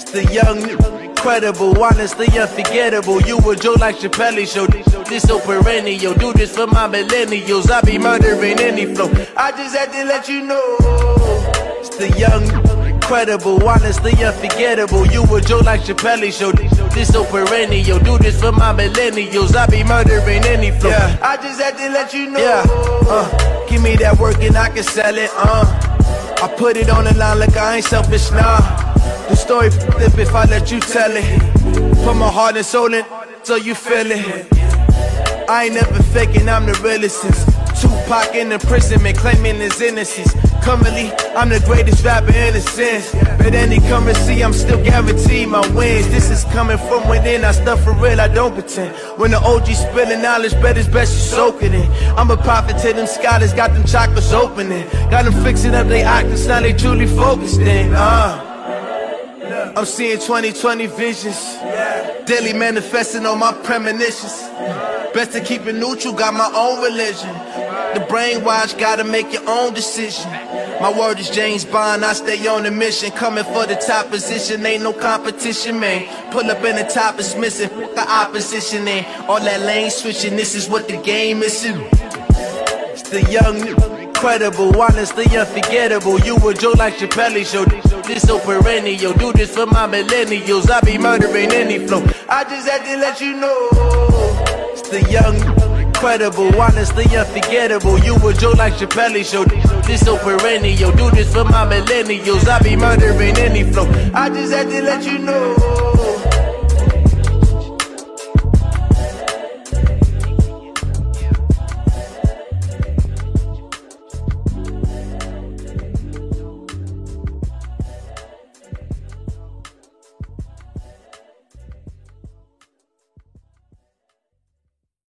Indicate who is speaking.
Speaker 1: The young, incredible, honestly unforgettable. You a Joe like Chappelle show. This so perennial. Do this for my millennials. I be murdering any flow. I just had to let you know. It's the young, incredible, honestly unforgettable. You a Joe like Chappelle show. This so perennial. Do this for my millennials. I be murdering any flow. Yeah. I just had to let you know. Yeah. Give me that work and I can sell it. I put it on the line like I ain't selfish, nah. The story flip if I let you tell it. Put my heart and soul in so you feel it. I ain't never faking, I'm the realest since Tupac in imprisonment claiming his innocence. Currently, I'm the greatest rapper in a sense. But any currency, I'm still guaranteed my wins. This is coming from within, I stuff for real, I don't pretend. When the OG spilling knowledge, bet it's best you soak it in. I'm a prophet to them scholars, got them chakras opening. Got them fixing up they octaves, now they truly focused in. I'm seeing 2020 visions, daily manifesting on my premonitions. Best to keep it neutral, got my own religion. The brainwash, gotta make your own decision. My word is James Bond, I stay on the mission. Coming for the top position, ain't no competition, man. Pull up in the top is missing, the opposition in. All that lane switching, this is what the game is. It's the young, incredible, honestly unforgettable. You a Joe like Chappelle show. This so perennial. Do this for my millennials. I be murdering any flow. I just had to let you know. It's the young, incredible, honestly unforgettable. You a Joe like Chappelle show. This so perennial. Do this for my millennials. I be murdering any flow. I just had to let you know.